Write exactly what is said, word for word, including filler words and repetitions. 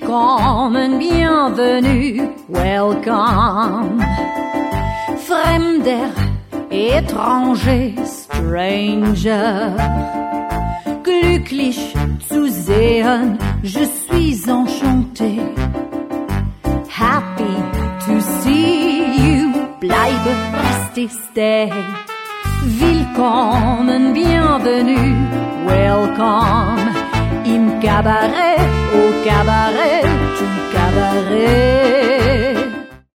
Willkommen, bienvenue, welcome. Fremder, étranger, stranger. Glücklich zu sehen, je suis enchantée. Happy to see you, bleibe, restez, stay. Willkommen, bienvenue, welcome. Im Cabaret, au cabaret, du cabaret.